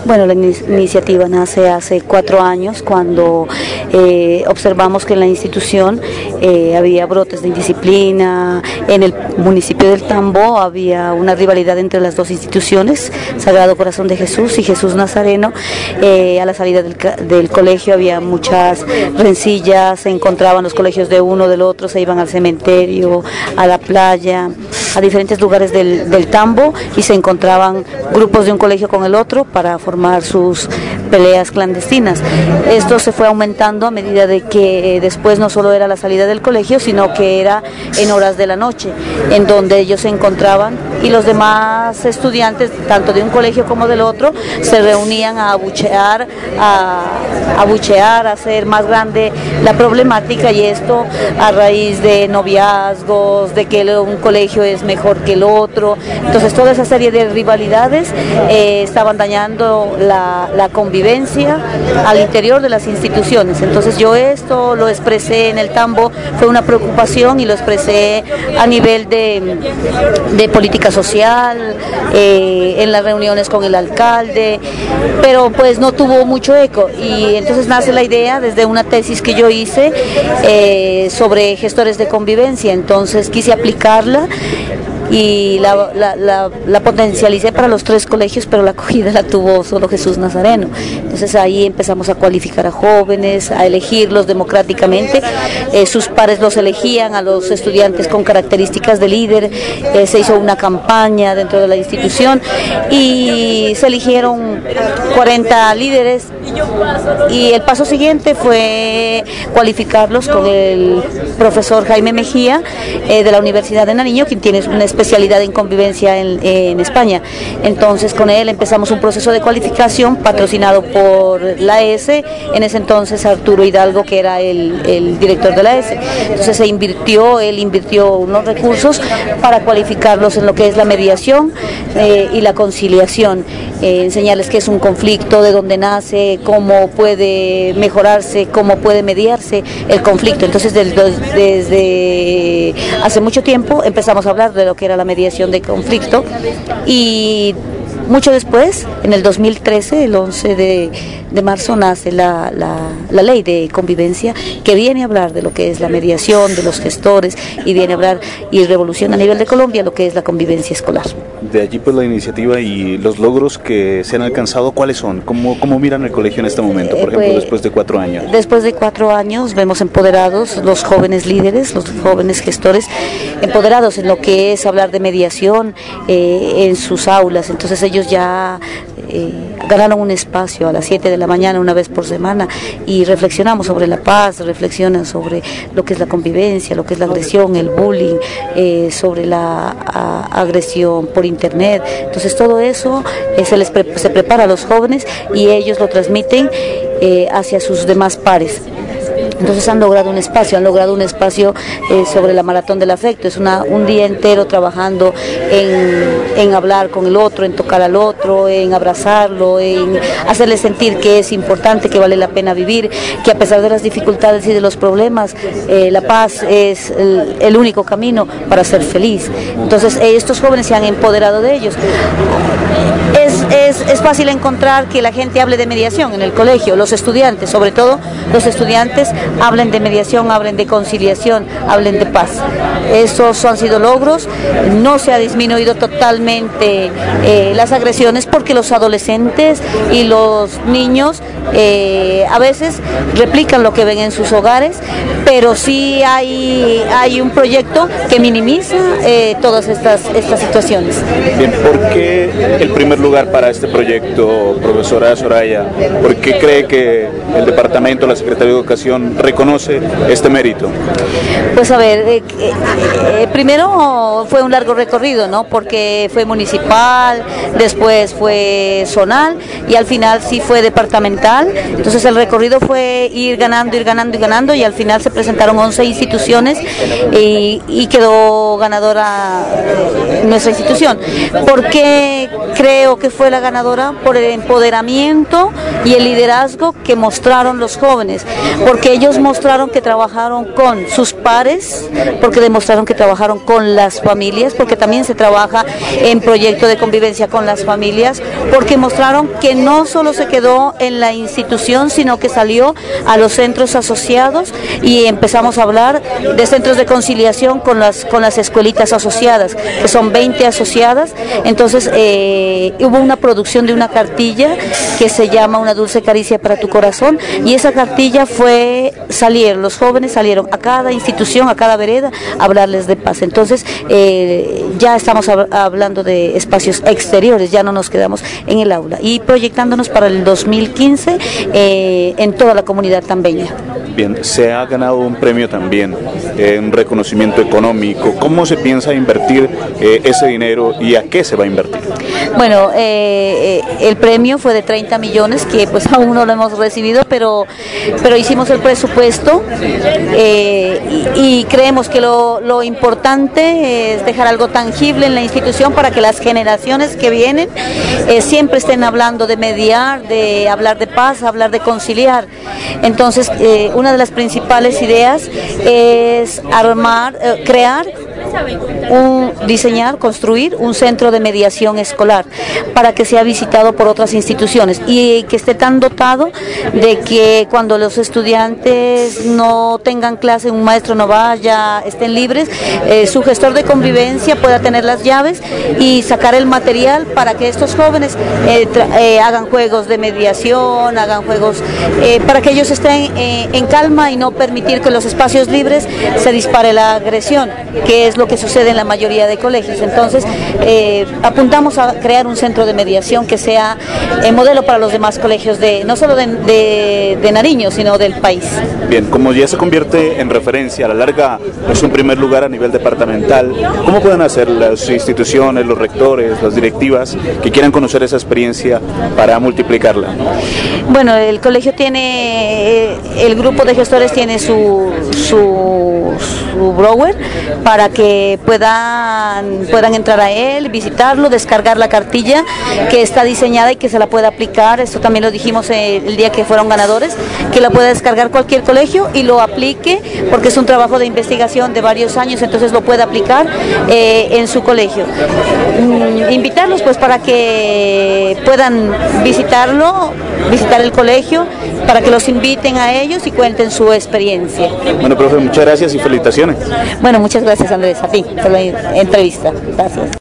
Bueno, la iniciativa nace hace 4 años cuando observamos que en la institución había brotes de indisciplina. En el municipio del Tambo había una rivalidad entre las dos instituciones, Sagrado Corazón de Jesús y Jesús Nazareno. A la salida del colegio había muchas rencillas, se encontraban los colegios de uno, del otro, se iban al cementerio, a la playa, a diferentes lugares del Tambo, y se encontraban grupos de un colegio con el otro para formar sus peleas clandestinas. Esto se fue aumentando a medida de que después no solo era la salida del colegio, sino que era en horas de la noche, en donde ellos se encontraban y los demás estudiantes, tanto de un colegio como del otro, se reunían a abuchear, a hacer más grande la problemática, y esto a raíz de noviazgos, de que un colegio es mejor que el otro. Entonces toda esa serie de rivalidades estaban dañando la convivencia al interior de las instituciones. Entonces yo esto lo expresé en el Tambo, fue una preocupación, y lo expresé a nivel de política social, en las reuniones con el alcalde, pero pues no tuvo mucho eco, y entonces nace la idea desde una tesis que yo hice sobre gestores de convivencia. Entonces quise aplicarla y la potencialicé para los 3 colegios, pero la acogida la tuvo solo Jesús Nazareno. Entonces ahí empezamos a cualificar a jóvenes, a elegirlos democráticamente. Sus pares los elegían a los estudiantes con características de líder. Se hizo una campaña dentro de la institución y se eligieron 40 líderes, y el paso siguiente fue cualificarlos con el profesor Jaime Mejía de la Universidad de Nariño, quien tiene una especialidad en convivencia en España. Entonces con él empezamos un proceso de cualificación patrocinado por la ESE, en ese entonces Arturo Hidalgo, que era el director de la ESE. Entonces él invirtió unos recursos para cualificarlos en lo que es la mediación y la conciliación, enseñarles qué es un conflicto, de dónde nace, cómo puede mejorarse, cómo puede mediarse el conflicto. Entonces desde hace mucho tiempo empezamos a hablar de lo que era la mediación de conflicto, y mucho después, en el 2013, el 11 de marzo, nace la ley de convivencia, que viene a hablar de lo que es la mediación, de los gestores, y viene a hablar y revoluciona a nivel de Colombia lo que es la convivencia escolar. De allí pues la iniciativa y los logros que se han alcanzado, ¿cuáles son? ¿Cómo miran el colegio en este momento, por ejemplo, después de 4 años? Después de 4 años vemos empoderados los jóvenes líderes, los jóvenes gestores, empoderados en lo que es hablar de mediación en sus aulas. Entonces ellos ya ganaron un espacio a las 7 de la mañana una vez por semana, y reflexionamos sobre la paz, reflexionan sobre lo que es la convivencia, lo que es la agresión, el bullying, sobre la agresión por internet. Entonces todo eso se prepara a los jóvenes, y ellos lo transmiten hacia sus demás pares. Entonces han logrado un espacio sobre la maratón del afecto. Es un día entero trabajando en hablar con el otro, en tocar al otro, en abrazarlo, en hacerle sentir que es importante, que vale la pena vivir, que a pesar de las dificultades y de los problemas, la paz es el único camino para ser feliz. Entonces estos jóvenes se han empoderado de ellos. Es fácil encontrar que la gente hable de mediación en el colegio, los estudiantes, sobre todo los estudiantes, hablen de mediación, hablen de conciliación, hablen de paz. Esos han sido logros. No se ha disminuido totalmente las agresiones, porque los adolescentes y los niños a veces replican lo que ven en sus hogares, pero sí hay un proyecto que minimiza todas estas situaciones. Bien, ¿por qué el primer lugar para este proyecto, profesora Soraya? ¿Por qué cree que el departamento, la Secretaría de Educación reconoce este mérito? Pues a ver, primero fue un largo recorrido, ¿no? Porque fue municipal, después fue zonal, y al final sí fue departamental. Entonces el recorrido fue ir ganando, y al final se presentaron 11 instituciones y quedó ganadora nuestra institución. ¿Por qué creo que fue la ganadora? Por el empoderamiento y el liderazgo que mostraron los jóvenes, porque Ellos mostraron que trabajaron con sus pares, porque demostraron que trabajaron con las familias, porque también se trabaja en proyecto de convivencia con las familias, porque mostraron que no solo se quedó en la institución, sino que salió a los centros asociados y empezamos a hablar de centros de conciliación con las escuelitas asociadas, que son 20 asociadas. Entonces hubo una producción de una cartilla que se llama Una dulce caricia para tu corazón, y esa cartilla los jóvenes salieron a cada institución, a cada vereda, a hablarles de paz. Entonces ya estamos hablando de espacios exteriores, ya no nos quedamos en el aula, y proyectándonos para el 2015 en toda la comunidad tambeña. Bien, se ha ganado un premio también, un reconocimiento económico. ¿Cómo se piensa invertir ese dinero y a qué se va a invertir? Bueno, el premio fue de 30 millones, que pues aún no lo hemos recibido, pero hicimos el presupuesto y creemos que lo importante es dejar algo tangible en la institución para que las generaciones que vienen siempre estén hablando de mediar, de hablar de paz, hablar de conciliar. Entonces, una de las principales ideas es diseñar, construir un centro de mediación escolar para que sea visitado por otras instituciones y que esté tan dotado de que cuando los estudiantes no tengan clase, un maestro no vaya, estén libres, su gestor de convivencia pueda tener las llaves y sacar el material para que estos jóvenes hagan juegos de mediación, hagan juegos para que ellos estén en calma y no permitir que en los espacios libres se dispare la agresión, que es lo que sucede en la mayoría de colegios. Entonces apuntamos a crear un centro de mediación que sea modelo para los demás colegios, no solo de Nariño, sino del país. Bien, como ya se convierte en referencia, a la larga es un primer lugar a nivel departamental, ¿cómo pueden hacer las instituciones, los rectores, las directivas que quieran conocer esa experiencia para multiplicarla? Bueno, el colegio tiene, el grupo de gestores tiene su browser para que puedan entrar a él, visitarlo, descargar la cartilla que está diseñada y que se la pueda aplicar. Esto también lo dijimos el día que fueron ganadores, que la pueda descargar cualquier colegio y lo aplique, porque es un trabajo de investigación de varios años, entonces lo puede aplicar en su colegio. Invitarlos pues para que puedan visitar el colegio, para que los inviten a ellos y cuenten su experiencia. Bueno, profe, muchas gracias y felicitaciones. Bueno, muchas gracias, Andrés, a ti por la entrevista. Gracias.